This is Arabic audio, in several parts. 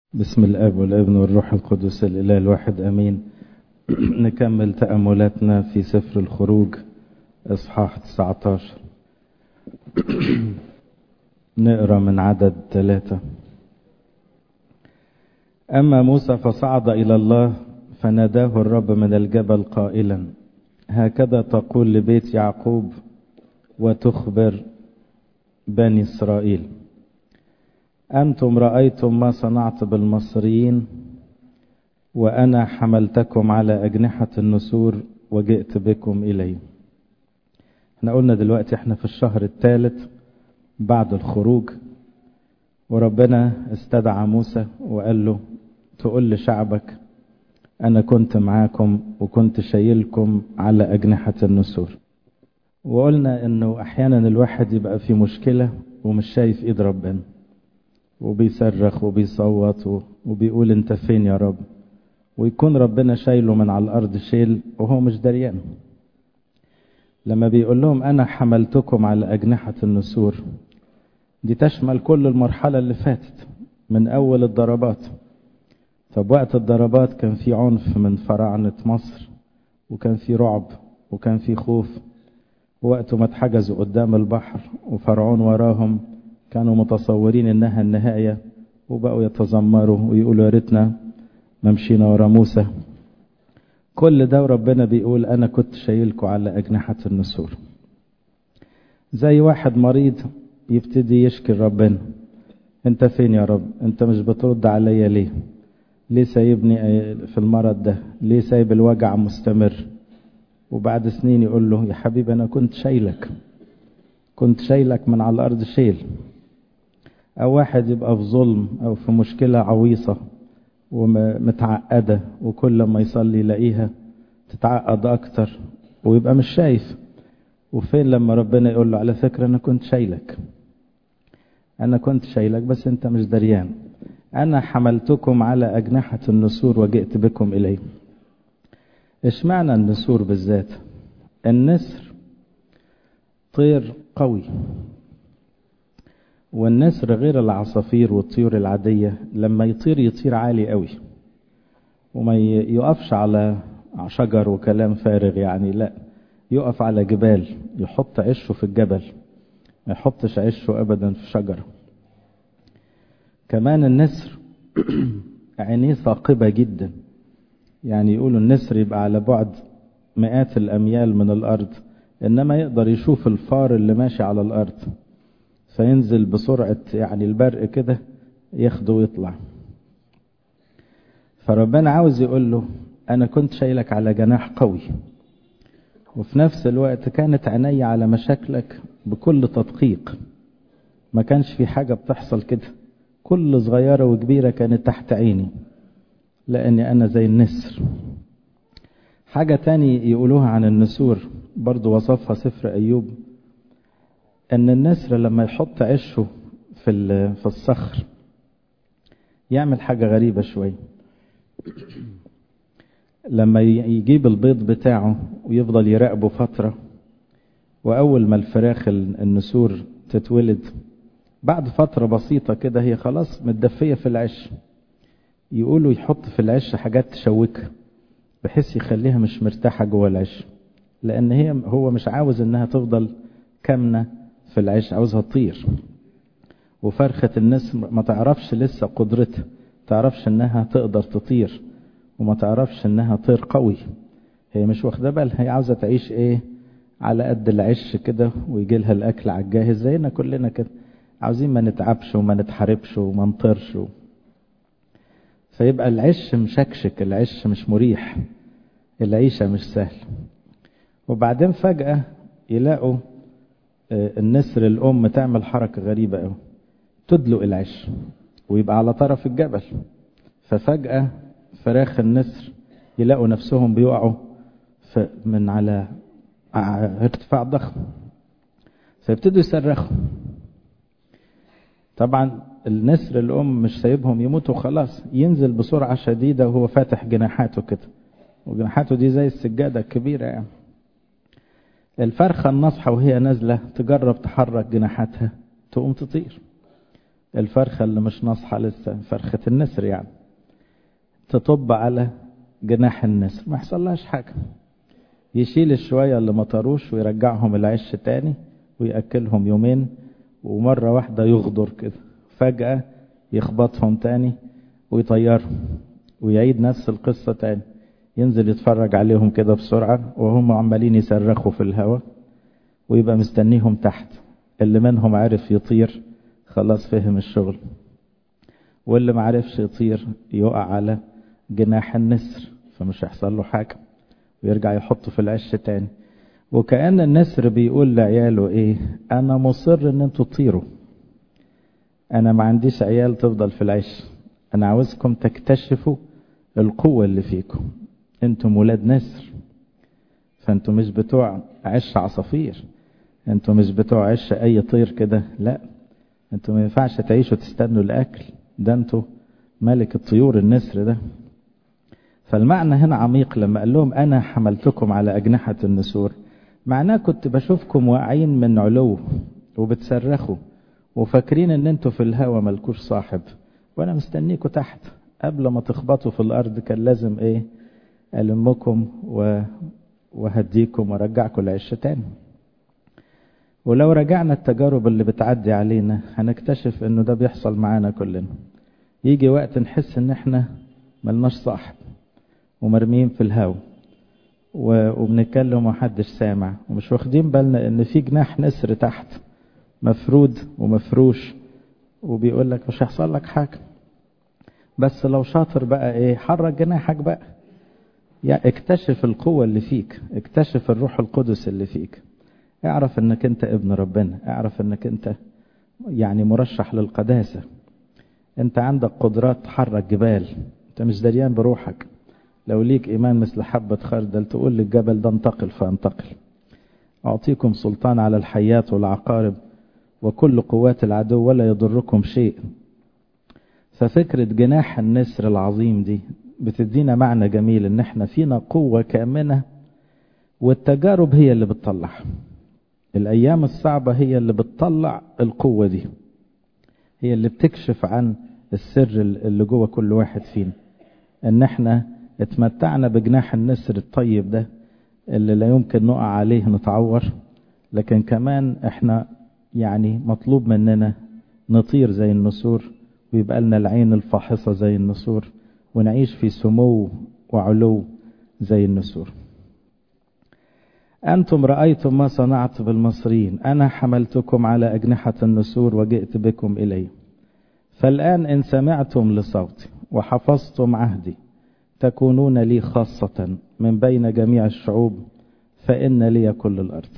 بسم الاب والابن والروح القدس الاله الواحد امين. نكمل تأملاتنا في سفر الخروج اصحاح 19. نقرا من عدد 3. اما موسى فصعد الى الله فناداه الرب من الجبل قائلا: هكذا تقول لبيت يعقوب وتخبر بني اسرائيل: أنتم رأيتم ما صنعت بالمصريين وأنا حملتكم على أجنحة النسور وجئت بكم إلي. احنا قلنا دلوقتي احنا في الشهر الثالث بعد الخروج، وربنا استدعى موسى وقال له تقول لشعبك أنا كنت معاكم وكنت شايلكم على أجنحة النسور. وقلنا انه احيانا الواحد يبقى في مشكلة ومش شايف ايد ربنا، وبيصرخ وبيصوت وبيقول انت فين يا رب، ويكون ربنا شايله من على الارض شيل وهو مش دريان. لما بيقول لهم انا حملتكم على اجنحة النسور، دي تشمل كل المرحلة اللي فاتت من اول الضربات. طب وقت الضربات كان في عنف من فراعنة مصر، وكان في رعب وكان في خوف. وقت ما اتحجزوا قدام البحر وفرعون وراهم كانوا متصورين انها النهاية، وبقوا يتذمروا ويقولوا يا ريتنا ما مشينا ورا موسى. كل ده وربنا بيقول انا كنت شايلكم على اجنحة النسور. زي واحد مريض يبتدي يشكي ربنا: انت فين يا رب؟ انت مش بترد عليا ليه؟ ليه سايبني في المرض ده؟ ليه سايب الوجع مستمر؟ وبعد سنين يقول له يا حبيبي انا كنت شايلك من على الارض شيل. او واحد يبقى في ظلم او في مشكلة عويصة ومتعقدة، وكل ما يصلي يلاقيها تتعقد اكتر ويبقى مش شايف. وفين لما ربنا يقول له على فكرة انا كنت شايلك بس انت مش دريان. انا حملتكم على اجنحة النسور وجئت بكم الي. اشمعنى النسور بالذات؟ النسر طير قوي، والنسر غير العصافير والطيور العادية. لما يطير عالي قوي وما يقفش على شجر وكلام فارغ، يعني لا، يقف على جبال، يحط عشه في الجبل، ما يحطش عشه ابدا في شجرة. كمان النسر عينيه ثاقبة جدا، يعني يقولوا النسر يبقى على بعد مئات الاميال من الارض، انما يقدر يشوف الفار اللي ماشي على الارض، فينزل بسرعة يعني البرق كده ياخده ويطلع. فربنا عاوز يقول له انا كنت شايلك على جناح قوي، وفي نفس الوقت كانت عيني على مشاكلك بكل تدقيق. ما كانش في حاجة بتحصل كده، كل صغيرة وكبيرة كانت تحت عيني، لاني انا زي النسر. حاجة تاني يقولوها عن النسور برضو وصفها سفر ايوب، ان النسر لما يحط عشه في الصخر يعمل حاجة غريبة شوي. لما يجيب البيض بتاعه ويفضل يراقبه فترة، واول ما الفراخ النسور تتولد بعد فترة بسيطة كده هي خلاص متدفية في العش، يقولوا يحط في العش حاجات تشوكها بحيث يخليها مش مرتاحة جوه العش، لان هو مش عاوز انها تفضل كامنة في العش، عاوزها تطير. وفرخة النسر ما تعرفش لسه قدرتها، تعرفش انها تقدر تطير، وما تعرفش انها طير قوي. هي مش واخده بالها، هي عاوزة تعيش على قد العش كده، ويجي لها الاكل على الجاهز زينا كلنا كده، عاوزين ما نتعبش وما نتحاربش وما نطيرش. فيبقى العش مشكشك، العش مش مريح، العيشة مش سهل. وبعدين فجأة يلاقوا النسر الأم تعمل حركة غريبة قوي، تدلق العش ويبقى على طرف الجبل. ففجأة فراخ النسر يلاقوا نفسهم بيقعوا من على ارتفاع ضخم، فيبتدوا يصرخوا. طبعا النسر الأم مش سايبهم يموتوا خلاص، ينزل بسرعة شديدة وهو فاتح جناحاته كده، وجناحاته دي زي السجادة الكبيرة يعني. الفرخة النصحة وهي نازلة تجرب تحرك جناحاتها تقوم تطير، الفرخة اللي مش ناصحة لسه، فرخة النسر يعني، تطب على جناح النسر ما يحصلهاش حاجة، يشيل الشوية اللي ما طاروش ويرجعهم العش تاني ويأكلهم يومين، ومرة واحدة يغدر كده فجأة يخبطهم تاني ويطيرهم ويعيد نفس القصة تاني، ينزل يتفرج عليهم كده بسرعة وهم عمالين يصرخوا في الهواء، ويبقى مستنيهم تحت. اللي منهم عرف يطير خلاص فهم الشغل، واللي معرفش يطير يقع على جناح النسر فمش هيحصل له حاجة، ويرجع يحطه في العش تاني. وكأن النسر بيقول لعياله ايه، انا مصر ان انتوا تطيروا، انا ما عنديش عيال تفضل في العش، انا عاوزكم تكتشفوا القوة اللي فيكم، انتم ولاد نسر، فانتم مش بتوع عش عصافير، انتم مش بتوع عش اي طير كده، لا انتم ما ينفعش تعيشوا تستنوا الاكل، ده انتم ملك الطيور النسر ده. فالمعنى هنا عميق لما قال لهم انا حملتكم على اجنحة النسور، معناه كنت بشوفكم واقعين من علو وبتصرخوا وفاكرين ان انتوا في الهوا ملكوش صاحب، وانا مستنيكوا تحت، قبل ما تخبطوا في الارض كان لازم ايه، ألمكم وهديكم ورجعكم العش تاني. ولو رجعنا التجارب اللي بتعدي علينا هنكتشف انه ده بيحصل معانا كلنا، يجي وقت نحس ان احنا ملناش صاحب ومرميين في الهوا وبنتكلم ومحدش سامع، ومش واخدين بالنا ان في جناح نسر تحت مفرود ومفروش، وبيقول لك مش هيحصل لك حاجة، بس لو شاطر بقى ايه، حرك جناحك بقى، يعني اكتشف القوة اللي فيك، اكتشف الروح القدس اللي فيك، اعرف انك انت ابن ربنا، اعرف انك انت يعني مرشح للقداسة، انت عندك قدرات تحرك جبال، انت مش دريان بروحك، لو ليك ايمان مثل حبة خردل تقول للجبل ده انتقل فانتقل. اعطيكم سلطان على الحيات والعقارب وكل قوات العدو ولا يضركم شيء. ففكرة جناح النسر العظيم دي بتدينا معنى جميل، ان احنا فينا قوة كامنة، والتجارب هي اللي بتطلع، الايام الصعبة هي اللي بتطلع القوة دي، هي اللي بتكشف عن السر اللي جوه كل واحد فينا، ان احنا اتمتعنا بجناح النسر الطيب ده اللي لا يمكن نقع عليه نتعور، لكن كمان احنا يعني مطلوب مننا نطير زي النسور، ويبقى لنا العين الفاحصة زي النسور، ونعيش في سمو وعلو زي النسور. أنتم رأيتم ما صنعت بالمصريين، أنا حملتكم على أجنحة النسور وجئت بكم إلي، فالآن إن سمعتم لصوتي وحفظتم عهدي تكونون لي خاصة من بين جميع الشعوب، فإن لي كل الأرض.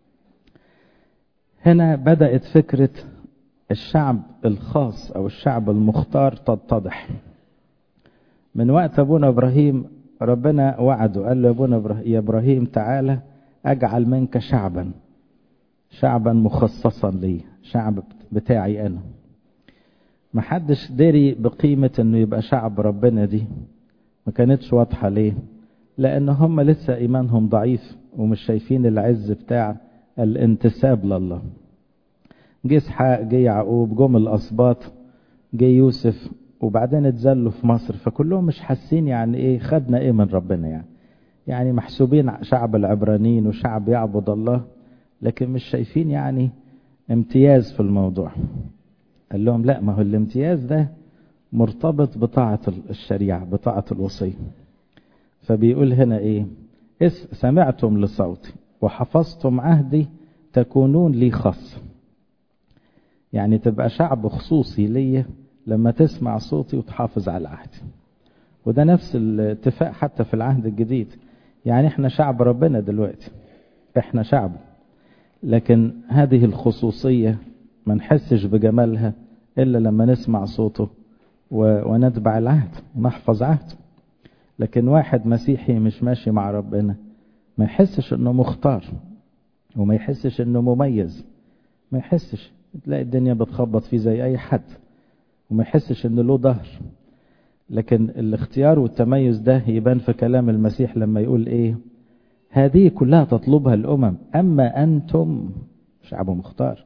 هنا بدأت فكرة الشعب الخاص أو الشعب المختار تتضح. من وقت أبونا إبراهيم ربنا وعده، قال له يا إبراهيم تعالى أجعل منك شعبا مخصصا لي، شعب بتاعي أنا. محدش دري بقيمة أنه يبقى شعب ربنا دي، ما كانتش واضحة. ليه؟ لأن هم لسه إيمانهم ضعيف ومش شايفين العز بتاع الانتساب لله. جه إسحاق، جه يعقوب، جم الأسباط، جه يوسف، وبعدين اتذلوا في مصر، فكلهم مش حاسين يعني ايه خدنا ايه من ربنا، يعني محسوبين شعب العبرانيين وشعب يعبد الله، لكن مش شايفين يعني امتياز في الموضوع. قال لهم لا، ما هو الامتياز ده مرتبط بطاعة الشريعة، بطاعة الوصية. فبيقول هنا ايه، سمعتم لصوتي وحفظتم عهدي تكونون لي خاصة، يعني تبقى شعب خصوصي ليه لما تسمع صوتي وتحافظ على عهدي. وده نفس الاتفاق حتى في العهد الجديد، يعني احنا شعب ربنا دلوقتي، احنا شعبه، لكن هذه الخصوصية ما نحسش بجمالها إلا لما نسمع صوته ونتبع العهد ونحفظ عهده. لكن واحد مسيحي مش ماشي مع ربنا ما يحسش انه مختار، وما يحسش انه مميز، ما يحسش، تلاقي الدنيا بتخبط فيه زي اي حد، وما يحسش انه له ظهر. لكن الاختيار والتميز ده يبان في كلام المسيح لما يقول ايه، هذه كلها تطلبها الامم اما انتم شعب مختار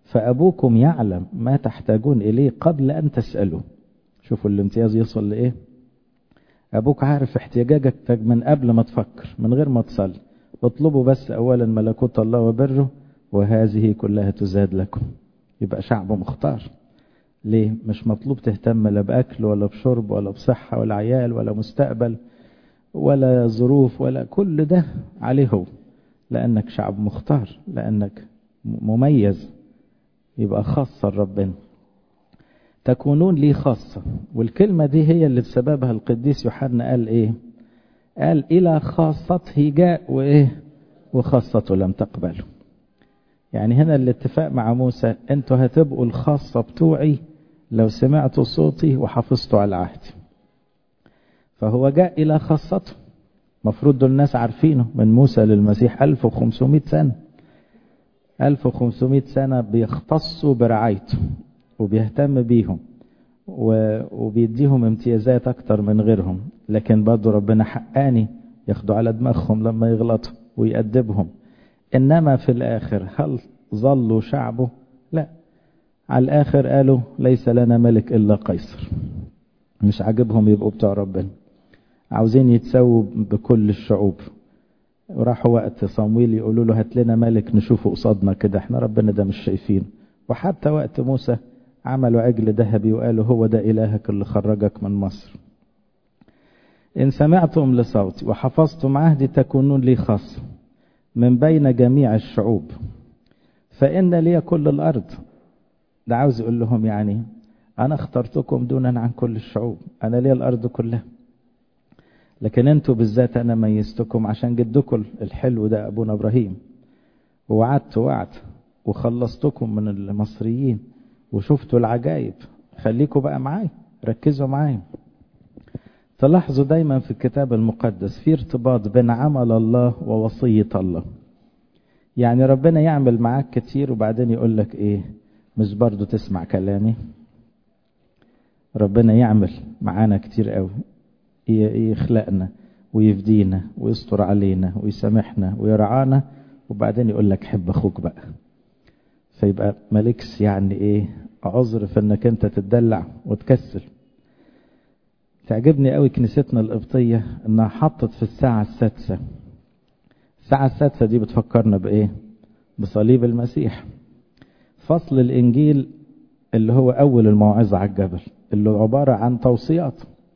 فأبوكم يعلم ما تحتاجون إليه قبل أن تسألوا. شوفوا الامتياز يصل لإيه. أبوك عارف احتياجك من قبل ما تفكر، من غير ما تصلي. اطلبوا بس أولا ملكوت الله وبره وهذه كلها تزاد لكم. يبقى شعب مختار. ليه؟ مش مطلوب تهتم لا بأكل ولا بشرب ولا بصحة ولا عيال ولا مستقبل ولا ظروف ولا كل ده عليه هو، لأنك شعب مختار، لأنك مميز، يبقى خاصة ربنا. تكونون لي خاصة. والكلمة دي هي اللي بسببها القديس يوحنا قال إيه؟ قال إلى خاصته جاء وإيه؟ وخاصته لم تقبله. يعني هنا الاتفاق مع موسى، انتوا هتبقوا الخاصة بتوعي لو سمعتوا صوتي وحافظتوا على عهدي. فهو جاء إلى خاصته. مفروض دول الناس عارفينه من موسى للمسيح 1500 سنة. 1500 سنة بيختصوا برعايته وبيهتم بيهم وبيديهم امتيازات أكتر من غيرهم، لكن برضو ربنا حقاني ياخدوا على دماغهم لما يغلطوا ويأدبهم. إنما في الآخر هل ظلوا شعبه؟ لا، على الآخر قالوا ليس لنا ملك إلا قيصر. مش عاجبهم يبقوا بتوع ربنا، عاوزين يتسووا بكل الشعوب. وراحوا وقت صمويل يقولوا له هات لنا ملك نشوفه قصادنا كده، احنا ربنا ده مش شايفين. وحتى وقت موسى عملوا عجل ذهبي وقالوا هو ده إلهك اللي خرجك من مصر. إن سمعتم لصوتي وحفظتم عهدي تكونون لي خاصة من بين جميع الشعوب، فإن لي كل الأرض. ده عاوز يقول لهم يعني أنا اخترتكم دونا عن كل الشعوب، أنا لي الأرض كلها، لكن أنتوا بالذات أنا ميزتكم عشان جدكم الحلو ده أبونا إبراهيم، ووعدت وعد وخلصتكم من المصريين وشفتوا العجائب. خليكم بقى معاي، ركزوا معاي. تلاحظوا دايما في الكتاب المقدس في ارتباط بين عمل الله ووصية الله. يعني ربنا يعمل معاك كتير وبعدين يقول لك ايه؟ مش برضو تسمع كلامي؟ ربنا يعمل معانا كتير قوي، يخلقنا ويفدينا ويستر علينا ويسامحنا ويرعانا، وبعدين يقول لك حب اخوك بقى. فيبقى مالكش يعني ايه عذر في انك انت تتدلع وتكسل. تعجبني قوي كنيستنا القبطية انها حطت في الساعة السادسة. الساعة السادسة دي بتفكرنا بايه؟ بصليب المسيح. فصل الانجيل اللي هو اول الموعظة على الجبل، اللي عبارة عن توصيات،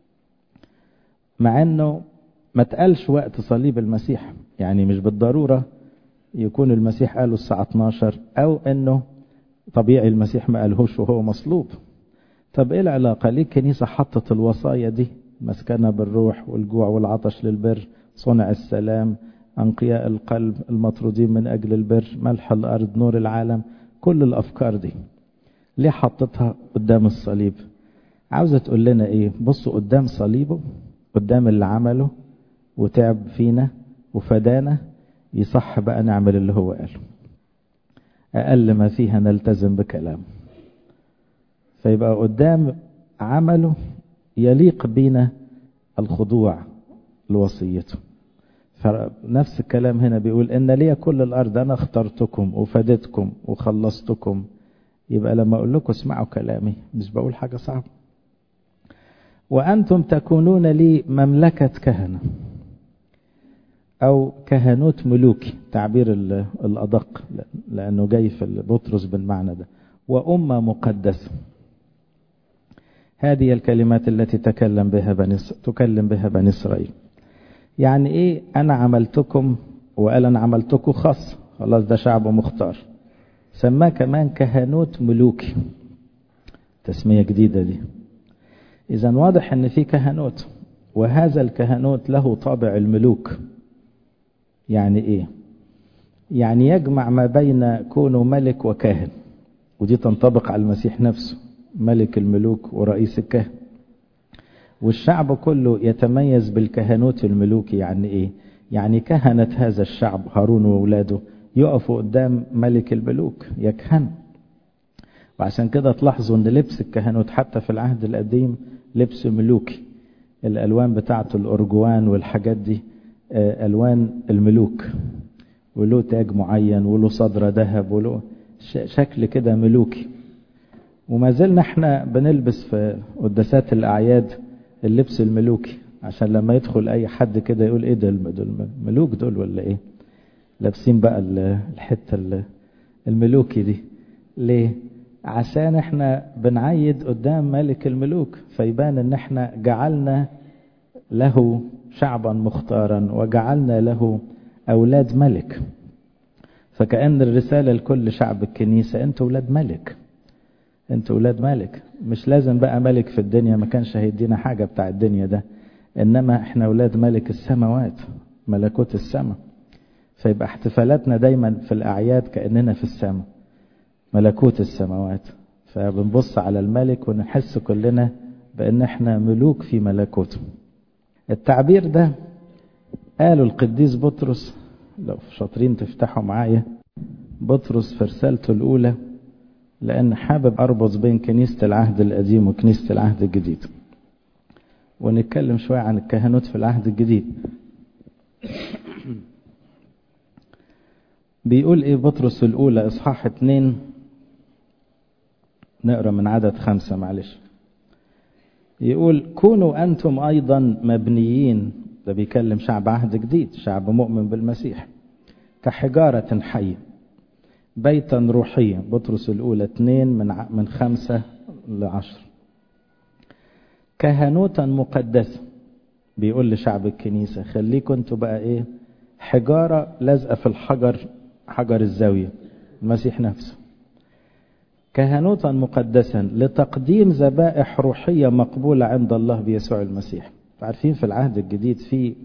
مع انه ما تقالش وقت صليب المسيح. يعني مش بالضرورة يكون المسيح قاله الساعة 12، او انه طبيعي المسيح ما قالهوش وهو مصلوب. طب ايه العلاقة؟ ليه الكنيسة حطت الوصايا دي؟ مسكنة بالروح والجوع والعطش للبر، صنع السلام، أنقياء القلب، المطرودين من أجل البر، ملح الأرض، نور العالم. كل الأفكار دي ليه حطتها قدام الصليب؟ عاوزة تقول لنا ايه؟ بصوا قدام صليبه، قدام اللي عمله وتعب فينا وفدانا، يصح بقى نعمل اللي هو قاله. أقل ما فيها نلتزم بكلامه. فيبقى قدام عمله يليق بينا الخضوع لوصيته. فنفس الكلام هنا بيقول إن لي كل الأرض، أنا اخترتكم وفدتكم وخلصتكم. يبقى لما أقول لكم اسمعوا كلامي مش بقول حاجة صعبة. وأنتم تكونون لي مملكة كهنة أو كهنوت ملوكي، تعبير الأدق لأنه جاي في بطرس بالمعنى ده، وأمة مقدسة. هذه الكلمات التي تكلم بها بني إسرائيل. يعني إيه؟ أنا عملتكم، وقال أنا عملتكم خاص، خلاص ده شعب مختار. سماه كمان كهنوت ملوكي، تسمية جديدة دي. إذن واضح أن في كهنوت، وهذا الكهنوت له طابع الملوك. يعني إيه؟ يعني يجمع ما بين كونه ملك وكاهن، ودي تنطبق على المسيح نفسه، ملك الملوك ورئيس الكهن. والشعب كله يتميز بالكهنوت الملوكي. يعني إيه؟ يعني كهنة هذا الشعب هارون وأولاده يقفوا قدام ملك الملوك يكهن. وعشان كده تلاحظوا ان لبس الكهنوت حتى في العهد القديم لبس ملوكي. الألوان بتاعته الأرجوان والحاجات دي ألوان الملوك، وله تاج معين وله صدر ذهب وله شكل كده ملوكي. وما زلنا احنا بنلبس في قداسات الأعياد اللبس الملوكي، عشان لما يدخل أي حد كده يقول ايه دول ملوك دول ولا ايه؟ لابسين بقى الحتة الملوكي دي. ليه؟ عشان احنا بنعيد قدام ملك الملوك، فيبان ان احنا جعلنا له شعبا مختارا وجعلنا له أولاد ملك. فكأن الرسالة لكل شعب الكنيسة: انتوا أولاد ملك، انتوا أولاد ملك. مش لازم بقى ملك في الدنيا، ما كانش هيدينا حاجة بتاع الدنيا ده، إنما احنا أولاد ملك السماوات، ملكوت السماء. فيبقى احتفالاتنا دايما في الأعياد كأننا في السماء، ملكوت السماوات. فبنبص على الملك ونحس كلنا بأن احنا ملوك في ملكوته. التعبير ده قالوا القديس بطرس، لو شاطرين تفتحوا معايا بطرس في رسالته الأولى، لأن حابب أربط بين كنيسة العهد القديم وكنيسة العهد الجديد، ونتكلم شوية عن الكهنوت في العهد الجديد. بيقول إيه بطرس الأولى إصحاح 2، نقرأ من عدد 5 معلش. يقول: كونوا أنتم أيضا مبنيين، ده بيكلم شعب عهد جديد، شعب مؤمن بالمسيح، كحجارة حية بيتا روحيا. بطرس الأولى 2 من 5 ل10. كهنوتا مقدسة، بيقول لشعب الكنيسة: خليكم انتوا بقى ايه؟ حجارة لازقة في الحجر، حجر الزاوية المسيح نفسه. كهنوتا مقدسا لتقديم ذبائح روحية مقبولة عند الله بيسوع المسيح. عارفين في العهد الجديد في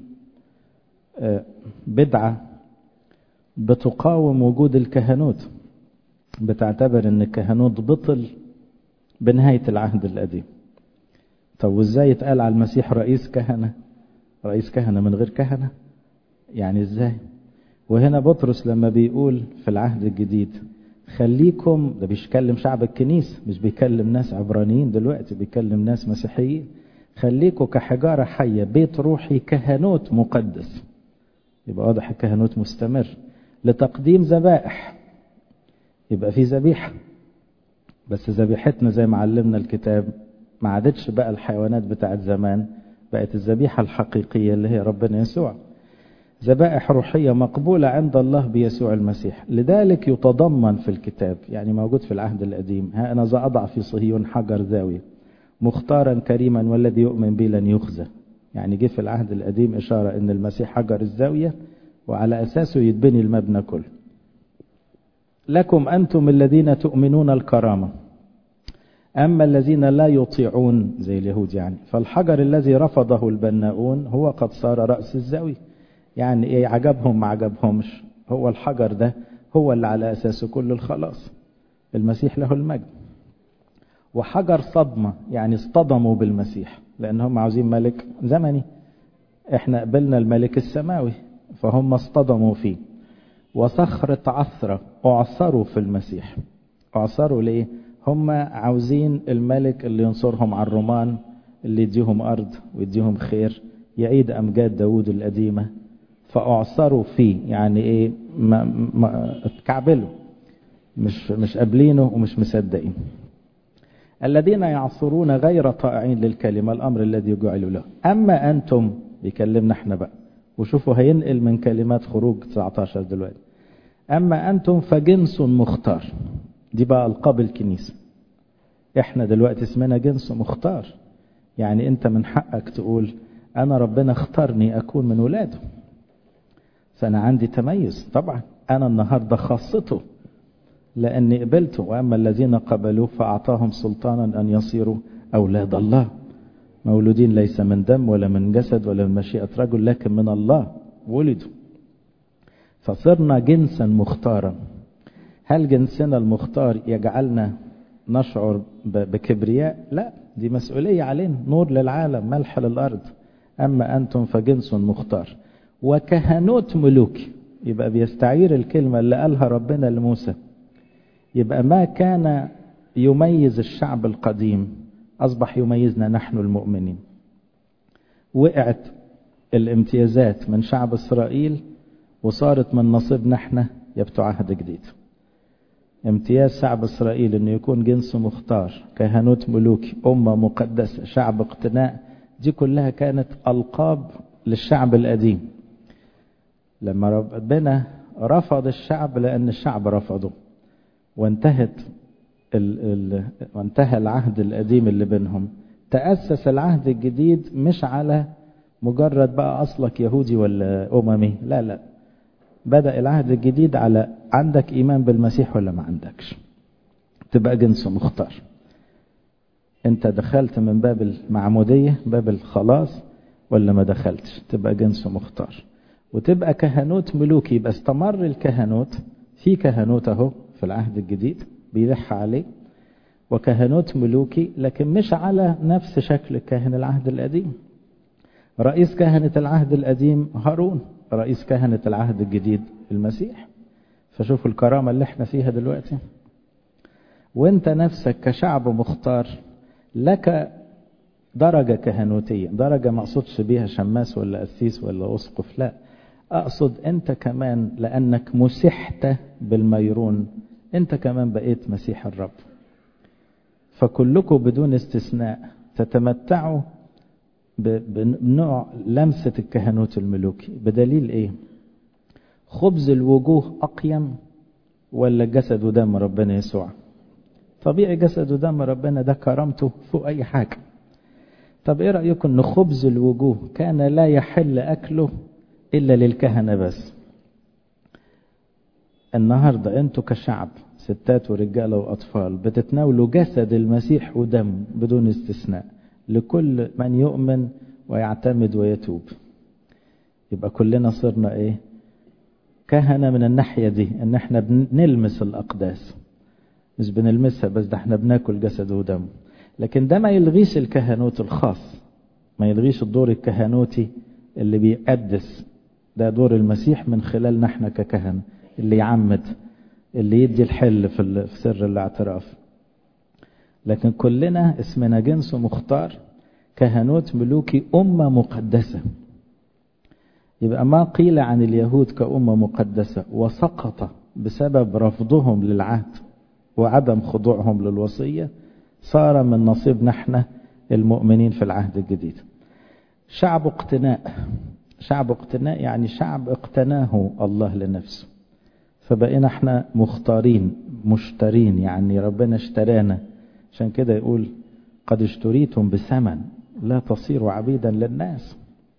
بدعة بتقاوم وجود الكهنوت، بتعتبر ان الكهنوت بطل بنهاية العهد القديم. طب وازاي يتقال على المسيح رئيس كهنة؟ رئيس كهنة من غير كهنة؟ يعني ازاي؟ وهنا بطرس لما بيقول في العهد الجديد خليكم، ده بيكلم شعب الكنيسة، مش بيكلم ناس عبرانيين دلوقتي، بيكلم ناس مسيحيين. خليكم كحجارة حية، بيت روحي، كهنوت مقدس. يبقى واضح الكهنوت مستمر لتقديم ذبائح. يبقى في ذبيحة، بس ذبيحتنا زي ما علمنا الكتاب ما عادتش بقى الحيوانات بتاعت زمان، بقت الذبيحة الحقيقية اللي هي ربنا يسوع. ذبائح روحية مقبولة عند الله بيسوع المسيح. لذلك يتضمن في الكتاب، يعني موجود في العهد القديم: ها أنا ذا أضع في صهيون حجر زاوية مختارا كريما والذي يؤمن بي لن يخزى. يعني جه في العهد القديم إشارة إن المسيح حجر الزاوية وعلى أساسه يتبني المبنى كله. لكم أنتم الذين تؤمنون الكرامة، أما الذين لا يطيعون زي اليهود يعني، فالحجر الذي رفضه البناؤون هو قد صار رأس الزاوية. يعني إيه؟ عجبهم ما عجبهمش، هو الحجر ده هو اللي على أساسه كل الخلاص. المسيح له المجد. وحجر صدمة، يعني اصطدموا بالمسيح لأنهم عاوزين ملك زمني، احنا قبلنا الملك السماوي فهم اصطدموا فيه. وصخرة عثرة، اعصروا في المسيح. اعصروا ليه؟ هم عاوزين الملك اللي ينصرهم على الرومان، اللي يديهم أرض ويديهم خير، يعيد أمجاد داود القديمة. فاعصروا فيه، يعني ايه؟ اتكعبلوا، مش قابلينه ومش مصدقين. الذين يعصرون غير طائعين للكلمة، الأمر الذي يجعل له. أما أنتم، بيكلمنا احنا بقى، وشوفوا هينقل من كلمات خروج 19 دلوقتي: أما أنتم فجنس مختار. دي بقى ألقاب الكنيسة. احنا دلوقتي اسمنا جنس مختار، يعني انت من حقك تقول أنا ربنا اختارني أكون من ولاده، فأنا عندي تميز. طبعا أنا النهاردة خاصته لأني قبلته. وأما الذين قبلوه فأعطاهم سلطانا أن يصيروا أولاد الله، مولودين ليس من دم ولا من جسد ولا من مشيئة رجل، لكن من الله ولدوا. فصرنا جنسا مختارا. هل جنسنا المختار يجعلنا نشعر بكبرياء؟ لا، دي مسؤولية علينا، نور للعالم، ملح للأرض. أما أنتم فجنس مختار وكهنوت ملوكي. يبقى بيستعير الكلمة اللي قالها ربنا لموسى. يبقى ما كان يميز الشعب القديم أصبح يميزنا نحن المؤمنين. وقعت الامتيازات من شعب إسرائيل وصارت من نصيبنا احنا يا بتوع عهد جديد. امتياز شعب إسرائيل أنه يكون جنس مختار، كهنوت ملوكي، أمة مقدسة، شعب اقتناء، دي كلها كانت ألقاب للشعب القديم. لما ربنا رفض الشعب لأن الشعب رفضه، وانتهى العهد القديم اللي بينهم، تأسس العهد الجديد مش على مجرد بقى أصلك يهودي ولا أممي، لا لا، بدأ العهد الجديد على عندك إيمان بالمسيح ولا ما عندكش، تبقى جنس مختار. انت دخلت من باب المعمودية، باب الخلاص، ولا ما دخلتش، تبقى جنس مختار. وتبقى كهنوت ملوكي، يبقى استمر الكهنوت، في كهنوت اهو في العهد الجديد بيلح عليه، وكهنوت ملوكي لكن مش على نفس شكل كاهن العهد القديم. رئيس كهنة العهد القديم هارون، رئيس كهنة العهد الجديد المسيح. فشوفوا الكرامة اللي احنا فيها دلوقتي. وانت نفسك كشعب مختار لك درجة كهنوتية، درجة ما اقصدش بيها شماس ولا قسيس ولا اسقف، لا، اقصد انت كمان لانك مسحت بالميرون، انت كمان بقيت مسيح الرب. فكلكم بدون استثناء تتمتعوا بنوع لمسة الكهنوت الملوكي. بدليل ايه؟ خبز الوجوه اقيم ولا جسد ودم ربنا يسوع؟ طبيعي جسد ودم ربنا ده كرامته فوق اي حاجة. طب ايه رأيكم ان خبز الوجوه كان لا يحل اكله الا للكهنة بس؟ النهاردة انتوا كشعب، ستات ورجالة واطفال، بتتناولوا جسد المسيح ودم بدون استثناء لكل من يؤمن ويعتمد ويتوب. يبقى كلنا صرنا ايه؟ كهنة من الناحية دي، ان احنا بنلمس الاقداس، مش بنلمسها بس، ده احنا بناكل جسد ودم. لكن ده ما يلغيش الكهنوت الخاص، ما يلغيش الدور الكهنوتي اللي بيقدس، ده دور المسيح من خلالنا احنا ككهنة، اللي يعمد، اللي يدي الحل في سر الاعتراف. لكن كلنا اسمنا جنس مختار، كهنوت ملوكي، أمة مقدسة. يبقى ما قيل عن اليهود كأمة مقدسة وسقط بسبب رفضهم للعهد وعدم خضوعهم للوصية، صار من نصيبنا احنا المؤمنين في العهد الجديد. شعب اقتناء، شعب اقتناء يعني شعب اقتناه الله لنفسه، فبقينا احنا مختارين مشترين، يعني ربنا اشترانا. عشان كده يقول قد اشتريتم بثمن لا تصيروا عبيدا للناس،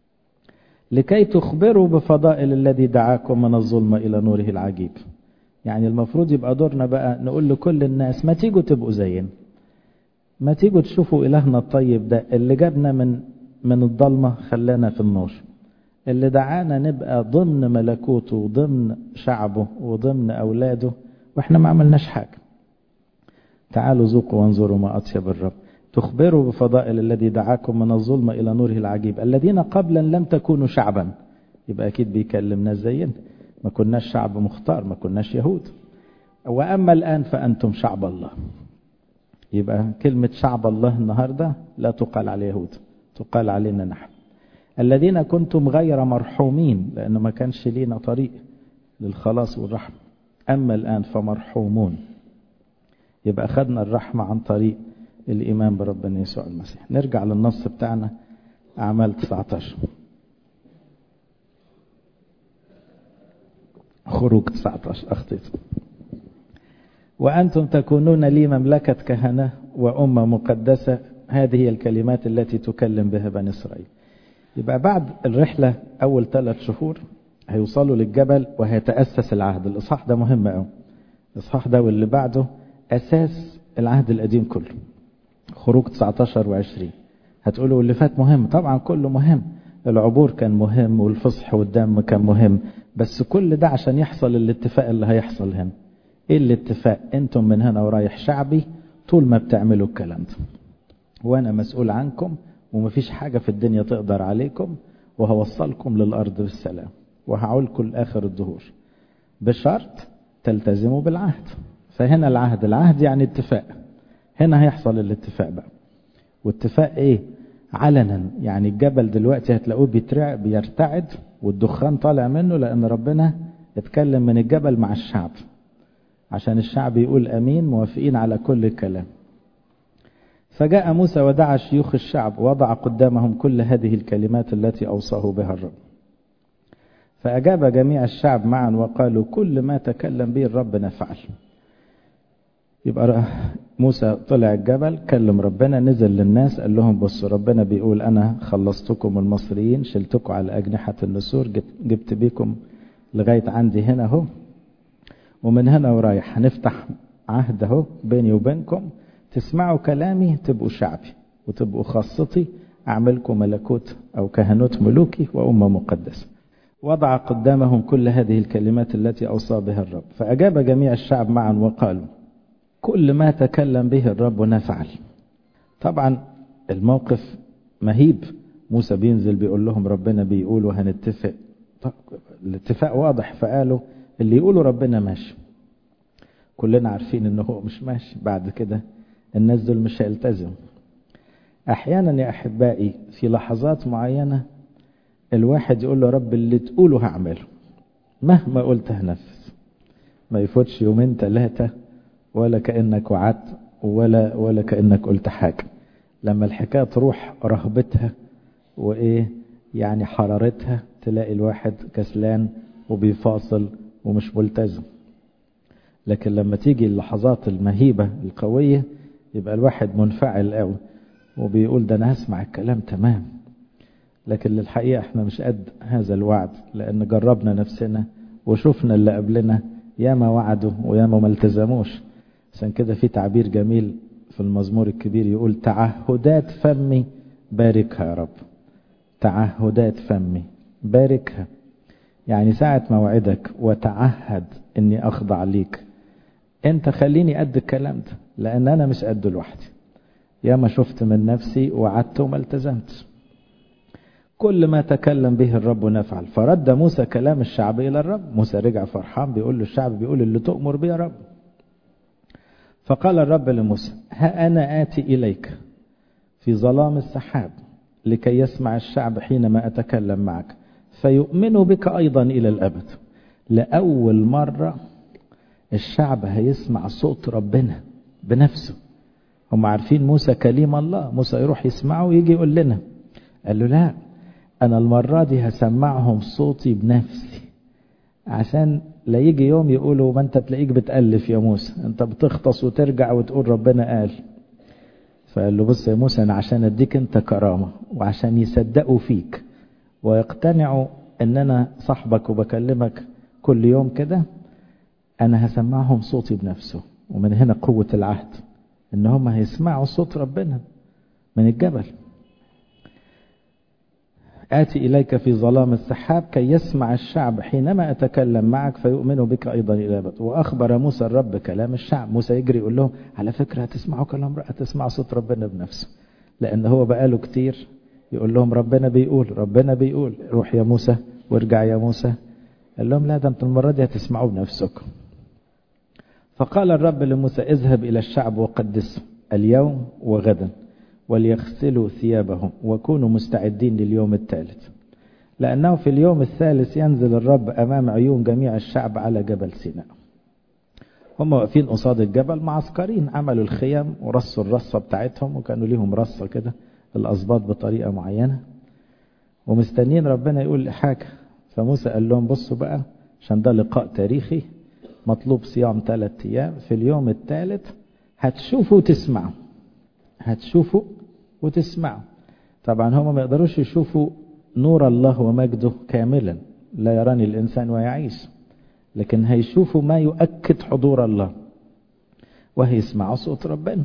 لكي تخبروا بفضائل الذي دعاكم من الظلمة إلى نوره العجيب. يعني المفروض يبقى دورنا بقى نقول لكل الناس ما تيجوا تبقوا زينا، ما تيجوا تشوفوا إلهنا الطيب ده اللي جابنا من الظلمة خلانا في النور، اللي دعانا نبقى ضمن ملكوته وضمن شعبه وضمن أولاده وإحنا ما عملناش حاجة. تعالوا ذوقوا وانظروا ما أطيب الرب. تخبروا بفضائل الذي دعاكم من الظلمة إلى نوره العجيب، الذين قبلا لم تكونوا شعبا. يبقى أكيد بيكلم ناس زينا، ما كناش شعب مختار، ما كناش يهود. وأما الآن فأنتم شعب الله. يبقى كلمة شعب الله النهاردة لا تقال على يهود، تقال علينا نحن. الذين كنتم غير مرحومين، لأنه ما كانش لينا طريق للخلاص والرحمة. أما الآن فمرحومون، يبقى أخذنا الرحمة عن طريق الإيمان بربنا يسوع المسيح. نرجع للنص بتاعنا، أعمال 19، خروج 19 أخطيت. وأنتم تكونون لي مملكة كهنة وأمة مقدسة، هذه هي الكلمات التي تكلم بها بني إسرائيل. يبقى بعد الرحلة أول 3 شهور هيوصلوا للجبل وهيتأسس العهد. الإصحاح ده مهم أوي، الإصحاح ده واللي بعده أساس العهد القديم كله. خروج 19 و20. هتقولوا اللي فات مهم، طبعا كله مهم، العبور كان مهم والفصح والدم كان مهم، بس كل ده عشان يحصل الاتفاق اللي هيحصل هنا. ايه الاتفاق؟ انتم من هنا ورايح شعبي طول ما بتعملوا الكلام ده، وانا مسؤول عنكم ومفيش حاجة في الدنيا تقدر عليكم، وهوصلكم للأرض بالسلام وهعولكم لآخر الدهور، بشرط تلتزموا بالعهد. فهنا العهد يعني اتفاق، هنا هيحصل الاتفاق بقى. واتفاق ايه؟ علنا، يعني الجبل دلوقتي هتلاقوه بيرتعد والدخان طالع منه، لأن ربنا اتكلم من الجبل مع الشعب. عشان الشعب يقول أمين، موافقين على كل الكلام. فجاء موسى ودعا شيوخ الشعب ووضع قدامهم كل هذه الكلمات التي أوصاه بها الرب. فأجاب جميع الشعب معا وقالوا كل ما تكلم به الرب نفعل. يبقى موسى طلع الجبل، كلم ربنا، نزل للناس قال لهم بصوا ربنا بيقول أنا خلصتكم المصريين، شلتكم على أجنحة النسور، جبت بيكم لغاية عندي هنا اهو، ومن هنا ورايح هنفتح عهد اهو بيني وبينكم، تسمعوا كلامي تبقوا شعبي وتبقوا خاصتي، أعملكم ملكوت أو كهنوت ملوكي وأمة مقدسة. وضع قدامهم كل هذه الكلمات التي أوصى بها الرب. فأجاب جميع الشعب معا وقالوا كل ما تكلم به الرب نفعل. طبعا الموقف مهيب، موسى بينزل بيقول لهم ربنا بيقول وهنتفق، الاتفاق واضح. فقالوا اللي يقولوا ربنا ماشي. كلنا عارفين انه هو مش ماشي، بعد كده الناس دول مش هيلتزم. احيانا يا احبائي في لحظات معينة الواحد يقول له رب اللي تقوله هعمله، مهما قلت هنفذ. ما يفوتش يومين 3 ولا كأنك وعدت ولا كأنك قلت حاجة. لما الحكاية تروح رهبتها وإيه يعني حرارتها، تلاقي الواحد كسلان وبيفاصل ومش ملتزم. لكن لما تيجي اللحظات المهيبة القوية يبقى الواحد منفعل قوي وبيقول ده أنا هسمع الكلام تمام. لكن للحقيقة احنا مش قد هذا الوعد، لأن جربنا نفسنا وشوفنا اللي قبلنا ياما وعدوا وياما ما التزموش. عشان كده في تعبير جميل في المزمور الكبير يقول تعهدات فمي باركها يا رب. تعهدات فمي باركها، يعني ساعة موعدك وتعهد اني اخضع ليك، انت خليني قد الكلام ده، لان انا مش قد لوحدي. ياما شفت من نفسي وعدت وما التزمت. كل ما تكلم به الرب نفعل. فرد موسى كلام الشعب الى الرب. موسى رجع فرحان بيقول له الشعب بيقول اللي تؤمر به يا رب. فقال الرب لموسى ها أنا آتي إليك في ظلام السحاب لكي يسمع الشعب حينما أتكلم معك فيؤمنوا بك أيضا إلى الأبد. لأول مرة الشعب هيسمع صوت ربنا بنفسه. هم عارفين موسى كليم الله، موسى يروح يسمعه ويجي يقول لنا. قال له لا، أنا المرة دي هسمعهم صوتي بنفسي، عشان لا يجي يوم يقولوا ما انت تلاقيك بتألف يا موسى، انت بتختص وترجع وتقول ربنا قال. فقال له بص يا موسى، انا عشان اديك انت كرامة وعشان يصدقوا فيك ويقتنعوا ان انا صاحبك وبكلمك كل يوم كده، انا هسمعهم صوتي بنفسه. ومن هنا قوة العهد، ان هم هيسمعوا صوت ربنا من الجبل. آتي إليك في ظلام السحاب كي يسمع الشعب حينما أتكلم معك فيؤمنوا بك أيضا إلى الأبد. وأخبر موسى الرب كلام الشعب. موسى يجري يقول لهم على فكرة هتسمعوا صوت ربنا بنفسه، لأن هو بقاله كتير يقول لهم ربنا بيقول روح يا موسى وارجع يا موسى. قال لهم لا، ده انتم المرة دي هتسمعوا بنفسكم. فقال الرب لموسى اذهب إلى الشعب وقدسه اليوم وغدا وليغسلوا ثيابهم وكونوا مستعدين لليوم الثالث، لأنه في اليوم الثالث ينزل الرب أمام عيون جميع الشعب على جبل سيناء. هم واقفين قصاد الجبل معسكرين، عملوا الخيم ورصوا الرصة بتاعتهم، وكانوا ليهم رصة كده الأسباط بطريقة معينة، ومستنين ربنا يقول حاجة. فموسى قال لهم بصوا بقى، عشان ده لقاء تاريخي مطلوب صيام 3 أيام. في اليوم الثالث هتشوفوا وتسمعوا. طبعا هم ما يقدروش يشوفوا نور الله ومجده كاملا، لا يراني الإنسان ويعيش، لكن هيشوفوا ما يؤكد حضور الله وهيسمعوا صوت ربنا.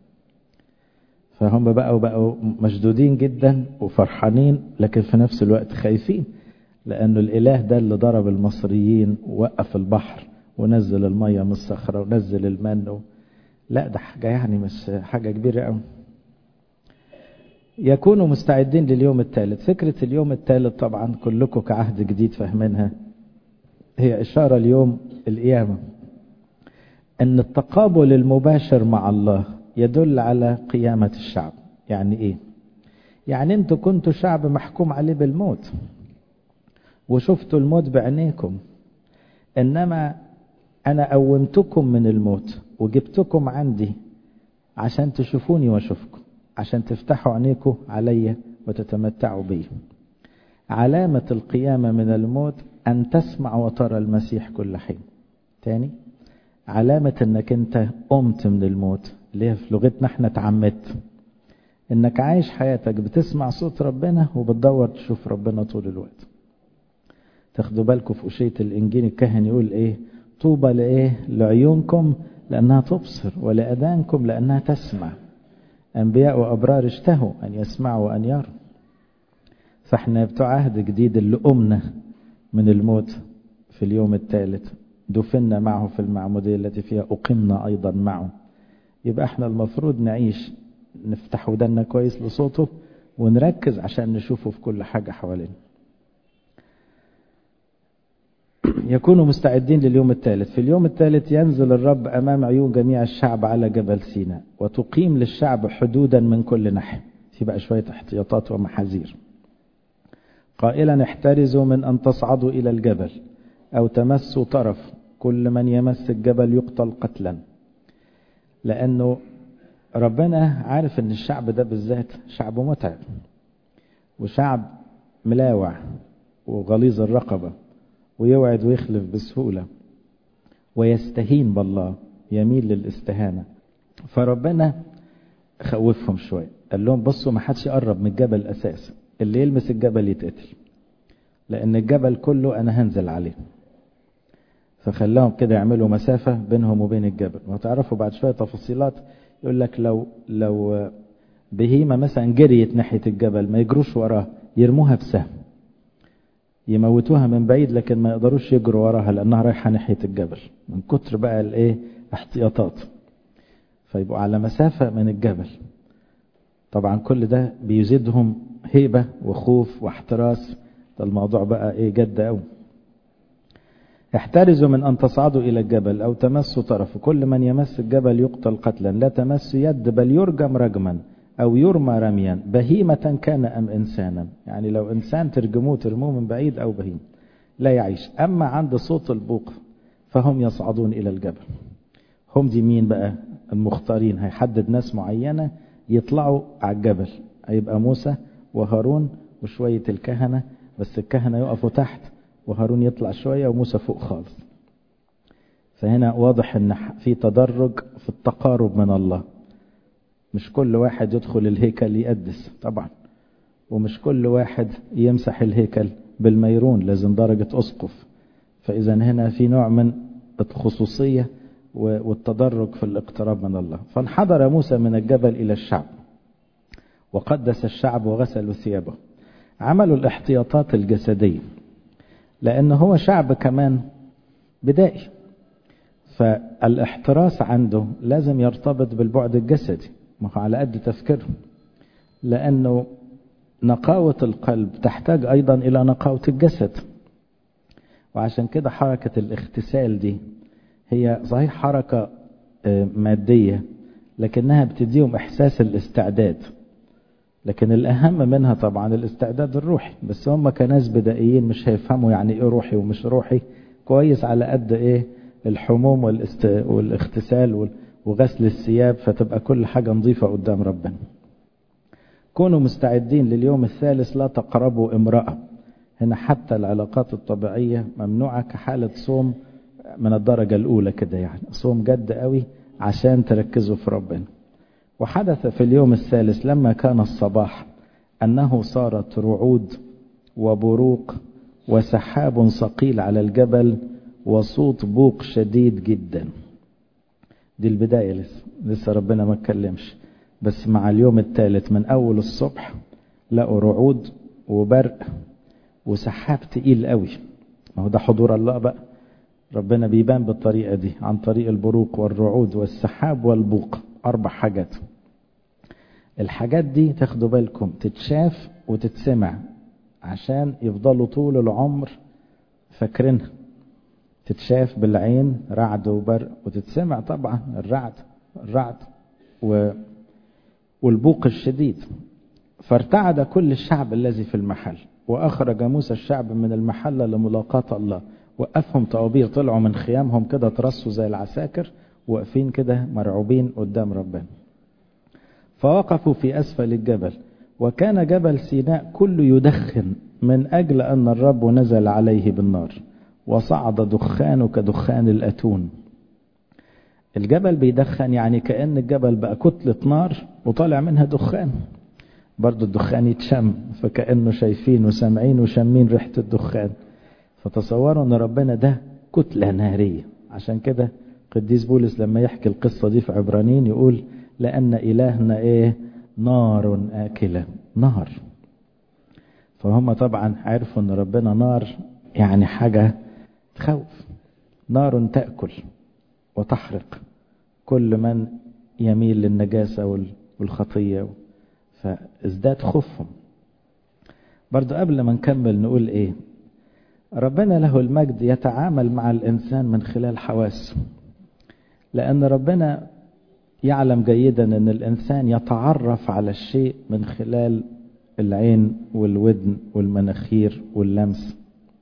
فهم بقوا مشدودين جدا وفرحانين، لكن في نفس الوقت خايفين، لأنه الإله ده اللي ضرب المصريين ووقف البحر ونزل المية من الصخرة ونزل المن، لا ده حاجة يعني مش حاجة كبيرة قوي. يكونوا مستعدين لليوم الثالث. فكرة اليوم الثالث طبعا كلكم كعهد جديد فاهمينها، هي إشارة اليوم القيامة، أن التقابل المباشر مع الله يدل على قيامة الشعب. يعني إيه؟ يعني أنتوا كنتوا شعب محكوم عليه بالموت وشفتوا الموت بعينيكم، إنما أنا قومتكم من الموت وجبتكم عندي عشان تشوفوني واشوفكم، عشان تفتحوا عينيكم عليا وتتمتعوا بي. علامة القيامة من الموت أن تسمع وترى المسيح كل حين. تاني، علامة أنك أنت قمت من الموت، اللي هي في لغتنا احنا اتعمدت، أنك عايش حياتك بتسمع صوت ربنا وبتدور تشوف ربنا طول الوقت. تاخدوا بالكم في أشية الإنجيل الكاهن يقول إيه؟ طوبى لإيه؟ لعيونكم لأنها تبصر، ولأذانكم لأنها تسمع. أنبياء وأبرار اشتهوا أن يسمعوا وأن يروا. فاحنا بتوع عهد جديد اللي قمنا من الموت في اليوم الثالث، دفنا معه في المعمودية التي فيها أقمنا أيضا معه. يبقى احنا المفروض نعيش نفتح ودنا كويس لصوته ونركز عشان نشوفه في كل حاجة حوالينا. يكونوا مستعدين لليوم الثالث. في اليوم الثالث ينزل الرب أمام عيون جميع الشعب على جبل سيناء، وتقيم للشعب حدودا من كل ناحية. في بقى شوية احتياطات ومحاذير. قائلا احترزوا من أن تصعدوا إلى الجبل أو تمسوا طرف، كل من يمس الجبل يقتل قتلا. لأنه ربنا عارف أن الشعب ده بالذات شعب متعب، وشعب ملاوع وغليظ الرقبة، ويوعد ويخلف بسهولة، ويستهين بالله، يميل للاستهانة. فربنا خوفهم شوية، قال لهم بصوا ما حدش يقرب من الجبل أساسا، اللي يلمس الجبل يتقتل، لأن الجبل كله أنا هنزل عليه. فخلاهم كده يعملوا مسافة بينهم وبين الجبل. وتعرفوا بعد شوية تفاصيلات يقول لك لو بهيمة مثلا جريت ناحية الجبل ما يجروش وراها، يرموها بسهم يموتوها من بعيد، لكن ما يقدروش يجروا وراها لأنها رايحة ناحية الجبل من كتر بقى الايه احتياطات. فيبقوا على مسافة من الجبل. طبعا كل ده بيزيدهم هيبة وخوف واحتراس. ده الموضوع بقى ايه جد قوي. احترزوا من أن تصعدوا إلى الجبل أو تمسوا طرف، كل من يمس الجبل يقتل قتلا، لا تمس يد بل يرجم رجما أو يرمى رميا، بهيمة كان أم إنسانا. يعني لو إنسان ترموه من بعيد أو بهيم لا يعيش. أما عند صوت البوق فهم يصعدون إلى الجبل. هم دي مين بقى؟ المختارين. هيحدد ناس معينة يطلعوا على الجبل، هيبقى موسى وهارون وشوية الكهنة، بس الكهنة يقفوا تحت وهارون يطلع شوية وموسى فوق خالص. فهنا واضح ان في تدرج في التقارب من الله. مش كل واحد يدخل الهيكل يقدس طبعا، ومش كل واحد يمسح الهيكل بالميرون، لازم درجة أسقف. فإذا هنا في نوع من الخصوصية والتدرج في الاقتراب من الله. فانحدر موسى من الجبل إلى الشعب وقدس الشعب وغسلوا ثيابه. عملوا الاحتياطات الجسدية لأنه هو شعب كمان بدائي، فالاحتراس عنده لازم يرتبط بالبعد الجسدي، ما هو على قد تفكيره، لأنه نقاوة القلب تحتاج أيضا إلى نقاوة الجسد. وعشان كده حركة الاغتسال دي هي صحيح حركة مادية، لكنها بتديهم إحساس الاستعداد. لكن الأهم منها طبعا الاستعداد الروحي، بس هم كناس بدائيين مش هيفهموا يعني إيه روحي ومش روحي كويس على قد إيه الحموم والاغتسال وغسل الثياب، فتبقى كل حاجة نظيفة قدام ربنا. كونوا مستعدين لليوم الثالث، لا تقربوا امرأة. هنا حتى العلاقات الطبيعية ممنوعة كحالة صوم من الدرجة الأولى كده، يعني صوم جد قوي عشان تركزوا في ربنا. وحدث في اليوم الثالث لما كان الصباح أنه صارت رعود وبروق وسحاب ثقيل على الجبل وصوت بوق شديد جدا. دي البداية، لسه ربنا ما اتكلمش، بس مع اليوم الثالث من أول الصبح لقوا رعود وبرق وسحاب تقيل قوي. ما هو ده حضور الله بقى. ربنا بيبان بالطريقة دي عن طريق البروق والرعود والسحاب والبوق، 4 حاجات. الحاجات دي تاخدوا بالكم تتشاف وتتسمع عشان يفضلوا طول العمر فاكرينها. تتشاف بالعين رعد وبرق، وتتسمع طبعا الرعد والبوق الشديد. فارتعد كل الشعب الذي في المحل، وأخرج موسى الشعب من المحل لملاقاة الله، وقفهم طوابير، طلعوا من خيامهم كده ترصوا زي العساكر، واقفين كده مرعوبين قدام ربنا. فوقفوا في أسفل الجبل، وكان جبل سيناء كله يدخن من أجل أن الرب نزل عليه بالنار، وصعد دخانه كدخان الأتون. الجبل بيدخن، يعني كأن الجبل بقى كتلة نار وطالع منها دخان، برضو الدخان يتشم، فكأنه شايفين وسامعين وشامين ريحة الدخان. فتصوروا أن ربنا ده كتلة نارية. عشان كده قديس بولس لما يحكي القصة دي في عبرانيين يقول لأن إلهنا إيه؟ نار آكلة، نار. فهم طبعا عرفوا أن ربنا نار، يعني حاجة تخوف، نار تأكل وتحرق كل من يميل للنجاسة والخطية. فازداد خوفهم. برضو قبل ما نكمل نقول ايه؟ ربنا له المجد يتعامل مع الإنسان من خلال حواسه، لأن ربنا يعلم جيدا أن الإنسان يتعرف على الشيء من خلال العين والودن والمناخير واللمس.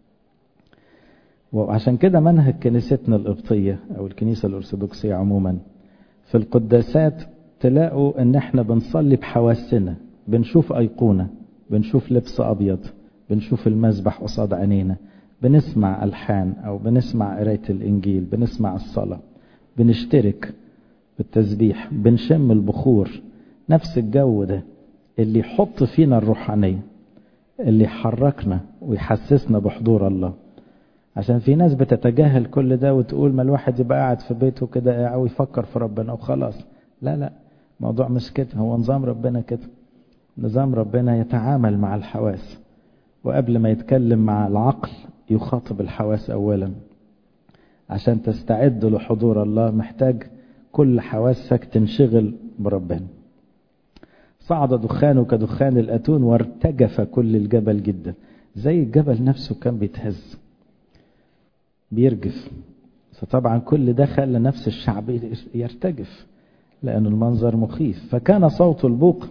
وعشان كده منهج كنيستنا القبطية أو الكنيسة الأرثوذكسية عموما في القداسات تلاقوا أن احنا بنصلي بحواسنا، بنشوف أيقونة، بنشوف لبس أبيض، بنشوف المذبح قصاد عينينا، بنسمع ألحان أو بنسمع قراية الإنجيل، بنسمع الصلاة، بنشترك بالتسبيح، بنشم البخور. نفس الجو ده اللي يحط فينا الروحانية، اللي يحركنا ويحسسنا بحضور الله. عشان في ناس بتتجاهل كل ده وتقول ما الواحد يبقى قاعد في بيته كده أو يفكر في ربنا وخلاص. لا لا، الموضوع مش كده، هو نظام ربنا كده. نظام ربنا يتعامل مع الحواس، وقبل ما يتكلم مع العقل يخاطب الحواس أولا. عشان تستعد لحضور الله محتاج كل حواسك تنشغل بربنا. صعد دخانه كدخان الأتون وارتجف كل الجبل جدا، زي الجبل نفسه كان بيتهز بيرجف. فطبعا كل ده خلى نفس الشعب يرتجف لأن المنظر مخيف. فكان صوت البوق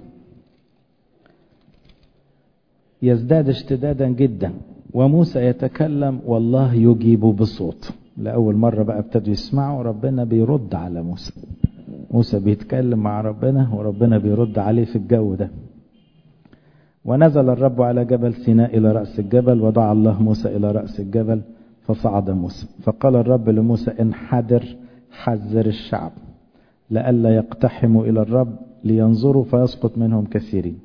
يزداد اشتدادا جدا، وموسى يتكلم والله يجيب بصوت. لأول مرة بقى ابتدوا يسمعوا ربنا بيرد على موسى. موسى بيتكلم مع ربنا وربنا بيرد عليه في الجو ده. ونزل الرب على جبل سيناء إلى رأس الجبل، ودعا الله موسى إلى رأس الجبل، فصعد موسى. فقال الرب لموسى انحدر، حذر الشعب لئلا يقتحموا إلى الرب لينظروا فيسقط منهم كثيرين.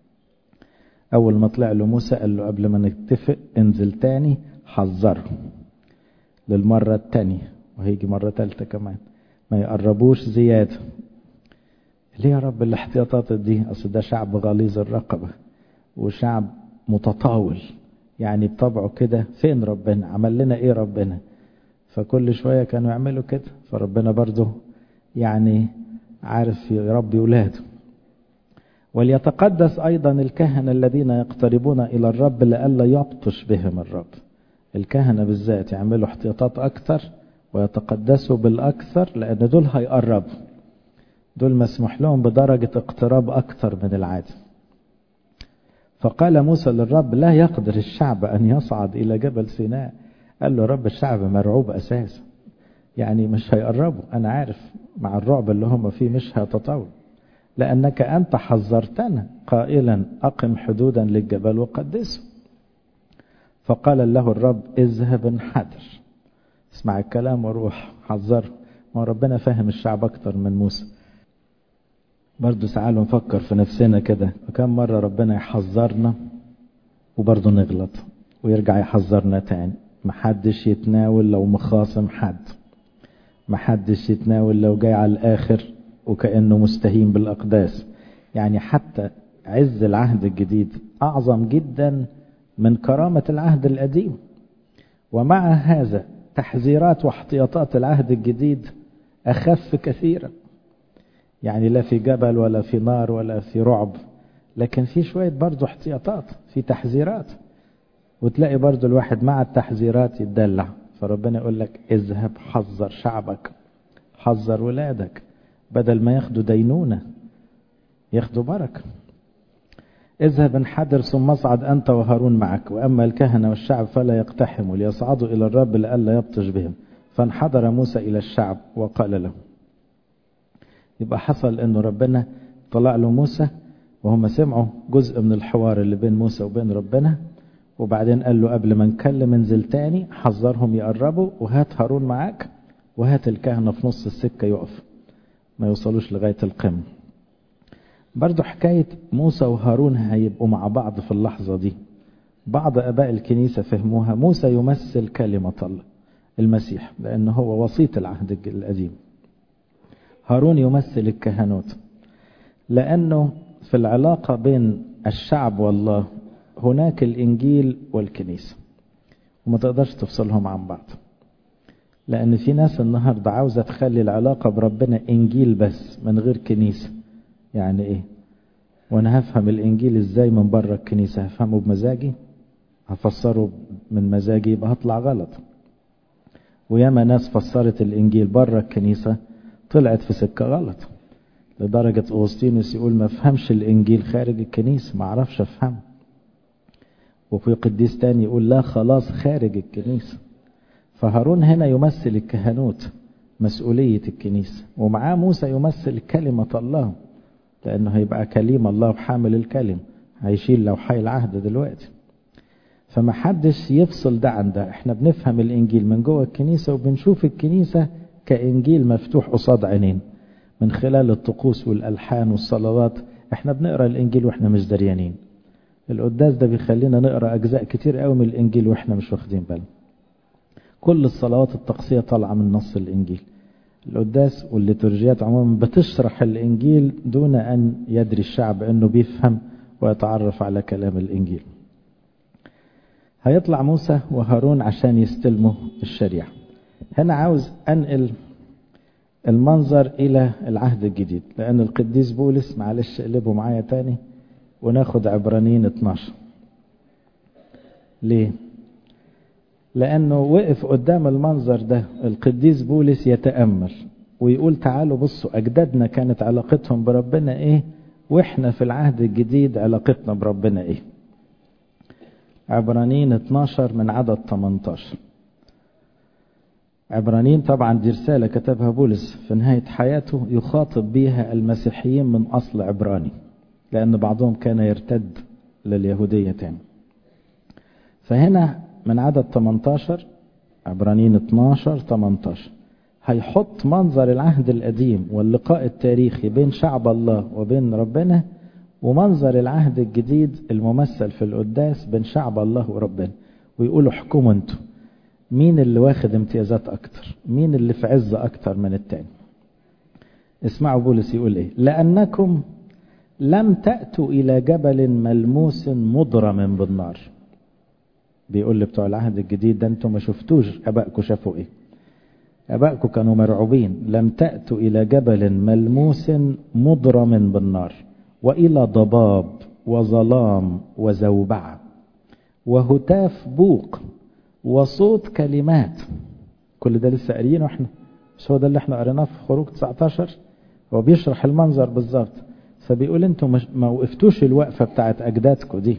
أول ما طلع له موسى قال له قبل ما نتفق انزل تاني، حذره للمرة التانية، وهيجي مرة تالتة كمان، ما يقربوش زيادة. ليه يا رب الاحتياطات دي؟ أصل ده شعب غليظ الرقبة وشعب متطاول، يعني بطبعه كده. فين ربنا؟ عمل لنا ايه ربنا؟ فكل شوية كانوا يعملوا كده. فربنا برضه يعني عارف يربي ولاده. وليتقدس أيضا الكهنة الذين يقتربون إلى الرب لئلا يبطش بهم الرب. الكهنة بالذات يعملوا احتياطات أكتر ويتقدسوا بالأكثر، لأن دول هيقربوا، دول مسموح لهم بدرجة اقتراب أكتر من العادة. فقال موسى للرب لا يقدر الشعب أن يصعد إلى جبل سيناء. قال له رب الشعب مرعوب أساسا، يعني مش هيقربوا، أنا عارف مع الرعب اللي هم فيه مش هيتطاول، لأنك أنت حذرتنا قائلا أقم حدودا للجبل وقدسه. فقال له الرب اذهب انحدر، اسمع الكلام وروح حذره. ما ربنا فاهم الشعب أكتر من موسى. برضو ساعات نفكر في نفسنا كده، وكم مرة ربنا يحذرنا وبرضو نغلط ويرجع يحذرنا تاني. محدش يتناول لو مخاصم حد، محدش يتناول لو جاي على الآخر وكأنه مستهين بالأقداس. يعني حتى عز العهد الجديد أعظم جدا من كرامة العهد القديم، ومع هذا تحذيرات واحتياطات العهد الجديد أخف كثيرا. يعني لا في جبل ولا في نار ولا في رعب، لكن في شوية برضو احتياطات، في تحذيرات. وتلاقي برضو الواحد مع التحذيرات يتدلع. فربنا يقول لك اذهب حذر شعبك، حذر ولادك، بدل ما ياخدوا دينونة ياخدوا بركة. اذهب انحدر ثم اصعد أنت وهارون معك، وأما الكهنة والشعب فلا يقتحموا ليصعدوا إلى الرب لئلا يبطش بهم. فانحدر موسى إلى الشعب وقال له. يبقى حصل أنه ربنا طلع له موسى وهم سمعوا جزء من الحوار اللي بين موسى وبين ربنا، وبعدين قال له قبل ما نكلم انزل تاني حذرهم يقربوا، وهات هارون معاك، وهات الكهنة في نص السكة يقف ما يوصلوش لغاية القمة. برضو حكاية موسى وهارون هيبقوا مع بعض في اللحظة دي. بعض أباء الكنيسة فهموها موسى يمثل كلمة الله المسيح لأنه هو وسيط العهد القديم، هارون يمثل الكهنوت لأنه في العلاقة بين الشعب والله هناك الإنجيل والكنيسة، وما تقدرش تفصلهم عن بعض. لأن في ناس النهاردة عاوزة تخلي العلاقة بربنا إنجيل بس من غير كنيسة. يعني إيه؟ وأنا هفهم الإنجيل إزاي من بره الكنيسة؟ هفهمه بمزاجي؟ هفسره من مزاجي يبقى هطلع غلط. وياما ناس فسرت الإنجيل بره الكنيسة طلعت في سكة غلط، لدرجة أغسطينوس يقول ما فهمش الإنجيل خارج الكنيسة، ما عرفش أفهمه. وفي قديس تاني يقول لا خلاص خارج الكنيسة. فهارون هنا يمثل الكهنوت، مسؤولية الكنيسة، ومعاه موسى يمثل كلمة الله لأنه هيبقى كليم الله وحامل الكلم، هيشيل لوحي العهد دلوقتي. فما حدش يفصل ده عن ده. احنا بنفهم الإنجيل من جوه الكنيسة وبنشوف الكنيسة كإنجيل مفتوح قصاد عينين من خلال الطقوس والألحان والصلوات. احنا بنقرأ الإنجيل واحنا مش دريانين. القداس ده بيخلينا نقرأ أجزاء كتير قوي من الإنجيل واحنا مش واخدين بالنا. كل الصلوات الطقسية طالعة من نص الإنجيل. القداس والليتورجيات عموما بتشرح الإنجيل دون أن يدري الشعب أنه بيفهم ويتعرف على كلام الإنجيل. هيطلع موسى وهارون عشان يستلموا الشريعة. هنا عاوز أنقل المنظر إلى العهد الجديد، لأن القديس بولس معلش قلبوا معايا تاني وناخد عبرانيين 12. ليه؟ لأنه وقف قدام المنظر ده القديس بولس يتأمل ويقول تعالوا بصوا أجدادنا كانت علاقتهم بربنا إيه، وإحنا في العهد الجديد علاقتنا بربنا إيه. عبرانيين 12 من عدد 18. عبرانيين طبعا دي رسالة كتبها بولس في نهاية حياته يخاطب بيها المسيحيين من أصل عبراني، لأن بعضهم كان يرتد لليهودية تاني. فهنا من عدد 18 عبرانيين 12-18 هيحط منظر العهد القديم واللقاء التاريخي بين شعب الله وبين ربنا، ومنظر العهد الجديد الممثل في القداس بين شعب الله وربنا، ويقولوا احكموا انتوا مين اللي واخد امتيازات اكتر، مين اللي في عز اكتر من التاني. اسمعوا بولس يقول ايه: لأنكم لم تأتوا إلى جبل ملموس مضرم بالنار. بيقول لي بتوع العهد الجديد ده انتوا ما شفتوش ابائكم شافوا ايه. ابائكم كانوا مرعوبين. لم تأتوا إلى جبل ملموس مضرم بالنار وإلى ضباب وظلام وزوبعة وهتاف بوق وصوت كلمات. كل ده لسه قاريينه احنا، مش هو ده اللي احنا قريناه في خروج 19؟ هو بيشرح المنظر بالظبط. فبيقول انتوا ما وقفتوش الوقفة بتاعت أجدادكم دي،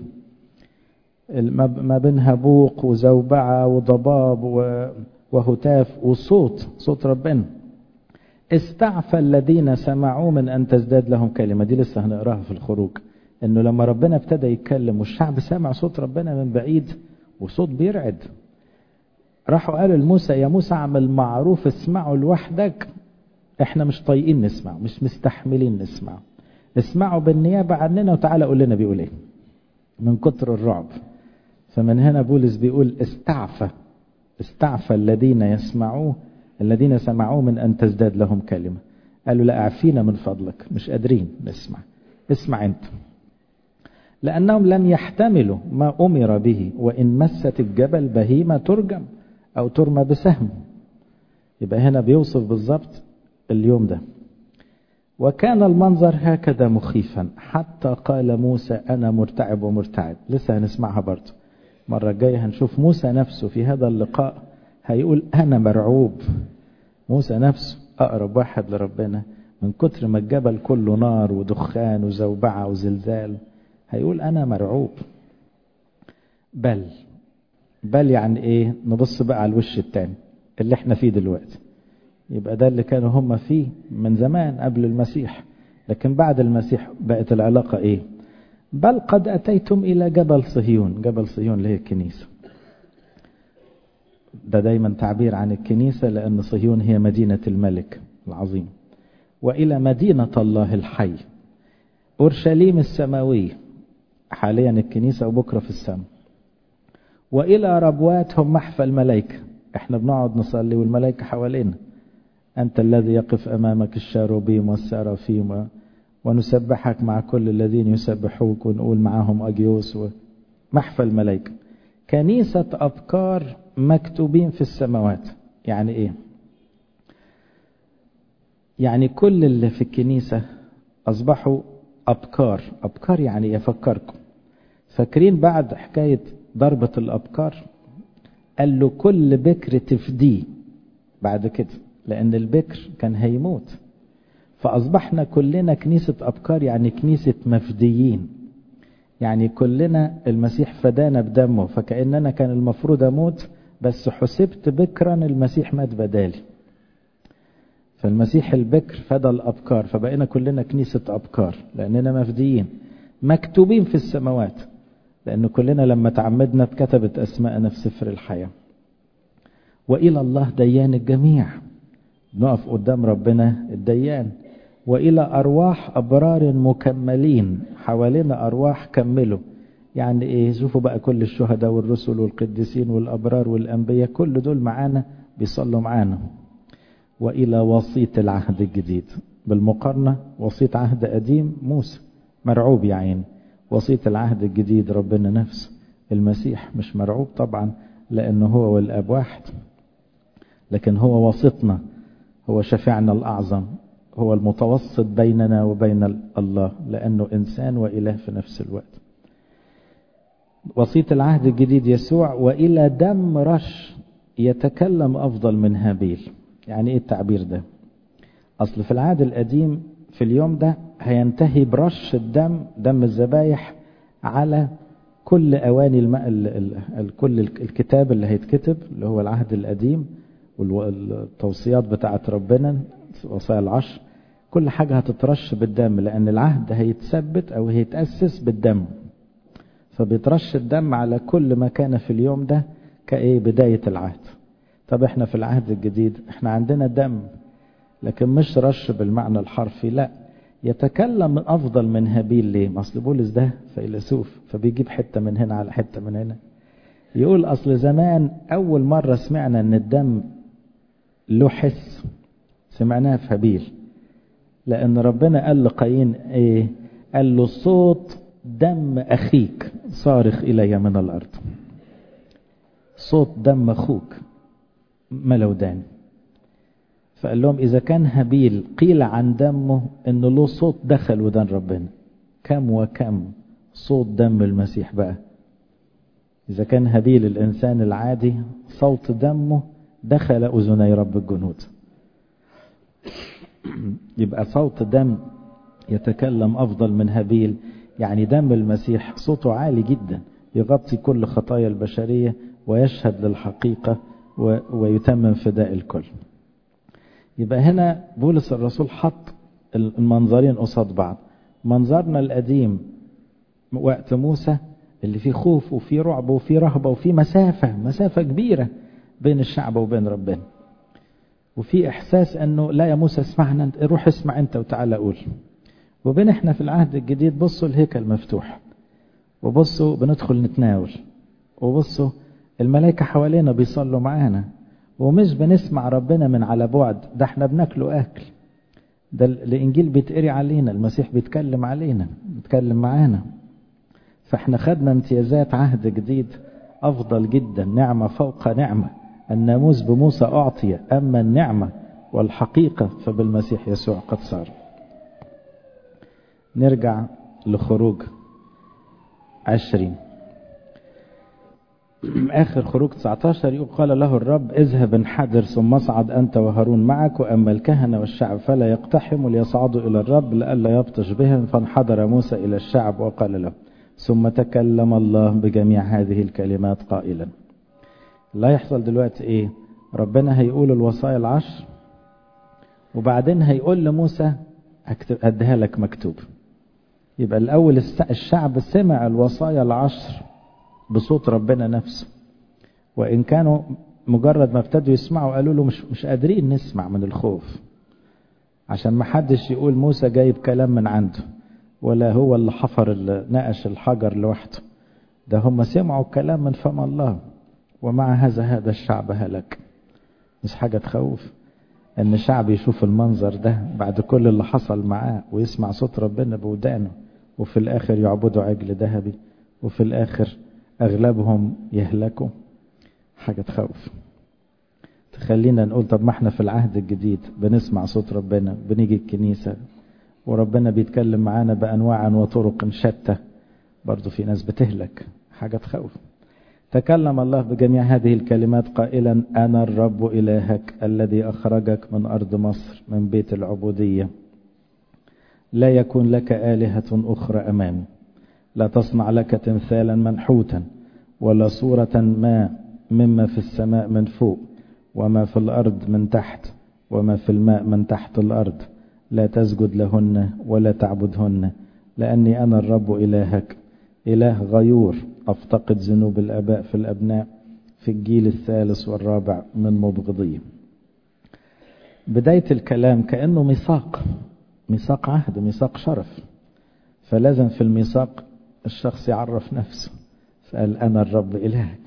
ما بينها بوق وزوبعة وضباب وهتاف وصوت ربنا. استعفى الذين سمعوا من أن تزداد لهم كلمة. دي لسه هنقراها في الخروج، انه لما ربنا ابتدى يتكلم والشعب سمع صوت ربنا من بعيد وصوت بيرعد، راحوا قالوا لموسى يا موسى اعمل معروف اسمعوا لوحدك، احنا مش طايقين نسمع، مش مستحملين نسمع، اسمعوا بالنيابة عننا وتعالى قول لنا بيقول ايه من كتر الرعب. فمن هنا بولس بيقول استعفى الذين سمعوا من أن تزداد لهم كلمة. قالوا لا اعفينا من فضلك، مش قادرين نسمع، اسمع انت. لأنهم لم يحتملوا ما أمر به، وإن مست الجبل بهيمة ترجم أو ترمى بسهم. يبقى هنا بيوصف بالضبط اليوم ده. وكان المنظر هكذا مخيفا حتى قال موسى أنا مرتعب ومرتعب. لسه هنسمعها برضو مرة الجاية، هنشوف موسى نفسه في هذا اللقاء هيقول أنا مرعوب. موسى نفسه أقرب واحد لربنا، من كتر ما الجبل كله نار ودخان وزوبعة وزلزال هيقول أنا مرعوب. بل يعني إيه؟ نبص بقى على الوش التاني اللي احنا فيه دلوقتي. يبقى ده اللي كانوا هم فيه من زمان قبل المسيح، لكن بعد المسيح بقت العلاقة إيه؟ بل قد أتيتم إلى جبل صهيون. جبل صهيون اللي هي الكنيسة، ده دايما تعبير عن الكنيسة، لأن صهيون هي مدينة الملك العظيم. وإلى مدينة الله الحي، أورشليم السماوية، حاليا الكنيسة وبكرة في السماء. وإلى ربواتهم محفى الملائكة، احنا بنقعد نصلي والملائكة حوالينا. أنت الذي يقف أمامك الشاروبيم والسرافيم ونسبحك مع كل الذين يسبحوك، ونقول معهم أجيوس. محفى الملائكة، كنيسة أبكار مكتوبين في السماوات. يعني إيه؟ يعني كل اللي في الكنيسة أصبحوا أبكار. أبكار يعني يفكركم. فاكرين بعد حكاية ضربة الأبكار قال له كل بكر تفديه بعد كده، لأن البكر كان هيموت. فأصبحنا كلنا كنيسة أبكار، يعني كنيسة مفديين. يعني كلنا المسيح فدانا بدمه، فكأننا كان المفروض أموت بس حسبت بكرا، المسيح مات بدالي. فالمسيح البكر فدى الأبكار، فبقينا كلنا كنيسة أبكار لأننا مفديين مكتوبين في السماوات، لأن كلنا لما تعمدنا اتكتبت أسماءنا في سفر الحياة. وإلى الله ديان الجميع، نقف قدام ربنا الديان. وإلى أرواح أبرار مكملين، حوالينا أرواح كملوا. يعني إيه؟ شوفوا بقى كل الشهداء والرسل والقديسين والأبرار والأنبياء، كل دول معانا بيصلوا معانا. وإلى وسيط العهد الجديد، بالمقارنة وسيط عهد قديم موسى مرعوب يا عين، وسيط العهد الجديد ربنا نفسه المسيح مش مرعوب طبعا، لأنه هو والآب واحد، لكن هو وسطنا، هو شفيعنا الأعظم، هو المتوسط بيننا وبين الله، لأنه إنسان وإله في نفس الوقت. وسيط العهد الجديد يسوع. وإلى دم رش يتكلم أفضل من هابيل. يعني إيه التعبير ده؟ أصل في العهد القديم في اليوم ده هينتهي برش الدم، دم الذبايح، على كل أواني كل الكتاب اللي هيتكتب اللي هو العهد القديم والتوصيات بتاعت ربنا، وصايا العشر، كل حاجة هتترش بالدم، لأن العهد هيتثبت أو هيتأسس بالدم. فبيترش الدم على كل ما كان في اليوم ده كإيه؟ بداية العهد. طب احنا في العهد الجديد احنا عندنا دم، لكن مش رش بالمعنى الحرفي، لا، يتكلم أفضل من هابيل. ليه؟ أصل بولس ده فيلسوف، فبيجيب حتة من هنا على حتة من هنا. يقول أصل زمان أول مرة سمعنا أن الدم له حس سمعناها في هابيل، لأن ربنا قال لقايين إيه؟ قال له صوت دم أخيك صارخ إلي من الأرض. صوت دم أخوك ملودان. فقال لهم إذا كان هابيل قيل عن دمه إنه له صوت دخل ودان ربنا، كم وكم صوت دم المسيح بقى. إذا كان هابيل الإنسان العادي صوت دمه دخل أذني رب الجنود، يبقى صوت دم يتكلم أفضل من هابيل. يعني دم المسيح صوته عالي جدا، يغطي كل خطايا البشرية ويشهد للحقيقة ويتمم فداء الكل. يبقى هنا بولس الرسول حط المنظرين قصاد بعض. منظرنا القديم وقت موسى اللي فيه خوف وفيه رعب وفيه رهبة وفيه مسافة كبيرة بين الشعب وبين ربنا، وفي إحساس أنه لا يا موسى اسمعنا، روح اسمع أنت وتعالى قول. وبين احنا في العهد الجديد بصوا الهيكل مفتوح، وبصوا بندخل نتناول، وبصوا الملائكة حوالينا بيصلوا معانا، ومش بنسمع ربنا من على بعد، ده احنا بناكله أكل. ده الإنجيل بيتقري علينا، المسيح بيتكلم علينا، بيتكلم معانا. فاحنا خدنا امتيازات عهد جديد أفضل جدا، نعمة فوق نعمة. الناموس بموسى أعطي، أما النعمة والحقيقة فبالمسيح يسوع قد صار. نرجع لخروج 20 آخر خروج 19 يقول قال له الرب اذهب انحدر ثم اصعد أنت وهارون معك، وأما الكهنة والشعب فلا يقتحموا ليصعدوا إلى الرب لئلا يبطش بهم. فانحدر موسى إلى الشعب وقال له. ثم تكلم الله بجميع هذه الكلمات قائلا. لا يحصل دلوقتي ايه؟ ربنا هيقول الوصايا العشر وبعدين هيقول لموسى اديها لك مكتوب. يبقى الاول الشعب سمع الوصايا العشر بصوت ربنا نفسه، وان كانوا مجرد ما ابتدوا يسمعوا قالوا له مش قادرين نسمع من الخوف، عشان ما حدش يقول موسى جايب كلام من عنده ولا هو اللي حفر نقش الحجر لوحده، ده هم سمعوا الكلام من فم الله. ومع هذا الشعب هلك. مش حاجة تخوف ان شعب يشوف المنظر ده بعد كل اللي حصل معاه ويسمع صوت ربنا بودانه، وفي الاخر يعبدوا عجل ذهبي، وفي الاخر اغلبهم يهلكوا. حاجة تخوف. تخلينا نقول طب ما احنا في العهد الجديد بنسمع صوت ربنا، بنيجي الكنيسة وربنا بيتكلم معانا بأنواع وطرق شتى، برضو في ناس بتهلك. حاجة تخوف. تكلم الله بجميع هذه الكلمات قائلا أنا الرب إلهك الذي أخرجك من أرض مصر من بيت العبودية. لا يكون لك آلهة أخرى أمامي، لا تصنع لك تمثالا منحوتا ولا صورة ما مما في السماء من فوق وما في الأرض من تحت وما في الماء من تحت الأرض. لا تسجد لهن ولا تعبدهن، لأني أنا الرب إلهك إله غيور أفتقد ذنوب الآباء في الأبناء في الجيل الثالث والرابع من مبغضيه. بداية الكلام كأنه ميثاق عهد، ميثاق شرف، فلازم في الميثاق الشخص يعرف نفسه، فقال أنا الرب إلهك.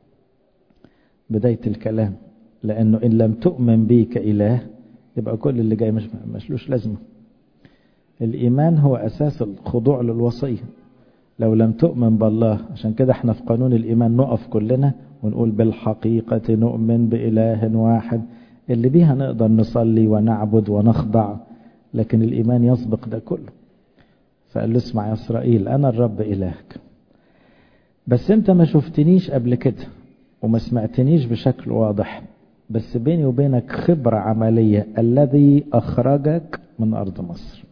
بداية الكلام، لأنه إن لم تؤمن بي كإله يبقى كل اللي جاي مش لازمه. الإيمان هو أساس الخضوع للوصية. لو لم تؤمن بالله، عشان كده احنا في قانون الإيمان نقف كلنا ونقول بالحقيقة نؤمن بإله واحد اللي بيها نقدر نصلي ونعبد ونخضع، لكن الإيمان يسبق ده كله. فقال له اسمع يا إسرائيل أنا الرب إلهك، بس انت ما شفتنيش قبل كده وما سمعتنيش بشكل واضح، بس بيني وبينك خبرة عملية، الذي أخرجك من أرض مصر.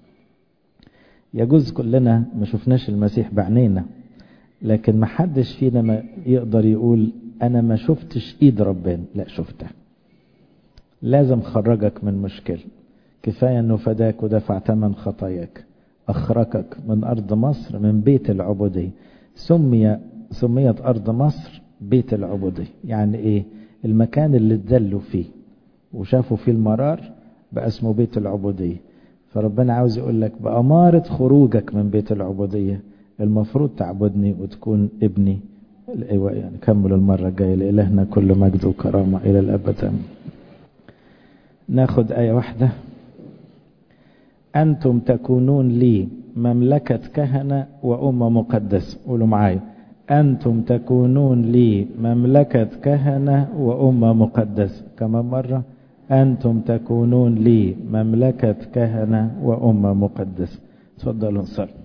يجوز كلنا ما شفناش المسيح بعينينا، لكن ما حدش فينا ما يقدر يقول أنا ما شفتش إيد ربنا. لا، شفتها. لازم خرجك من مشكلة. كفاية أنه فداك ودفع ثمن خطاياك، أخرجك من أرض مصر من بيت العبودية. سميت أرض مصر بيت العبودية. يعني إيه؟ المكان اللي اتذلوا فيه وشافوا فيه المرار بقى اسمه بيت العبودية. فربنا عاوز يقول لك بأمارة خروجك من بيت العبودية المفروض تعبدني وتكون ابني. يعني كمل المرة الجاية. لإلهنا كل مجد وكرامة إلى الأبد. ناخد آية واحدة. أنتم تكونون لي مملكة كهنة وأمة مقدسة. قولوا معايا أنتم تكونون لي مملكة كهنة وأمة مقدسة. كمان مرة أنتم تكونون لي مملكة كهنة وأمة مقدسة. تفضلوا نصلي.